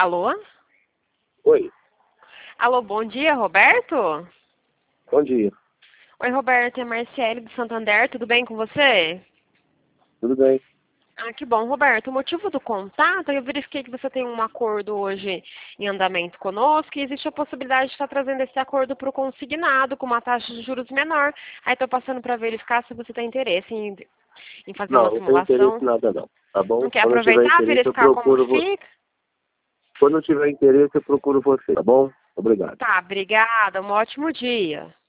Alô? Oi, Alô, bom dia, Roberto? bom dia. Oi, Roberto, é Marciele do Santander, tudo bem com você? Tudo bem? Ah, que bom, Roberto. O motivo do contato, eu verifiquei que você tem um acordo hoje em andamento conosco e existe a possibilidade de estar trazendo esse acordo para o consignado com uma taxa de juros menor. Aí estou passando para verificar se você tem interesse em fazer uma Não tenho interesse simulação. em nada não, tá bom? Não quer Quando eu tiver aproveitar, interesse eu verificar como procuro fica? Quando eu tiver interesse eu procuro você, tá bom? Obrigado. Tá, obrigada, um ótimo dia.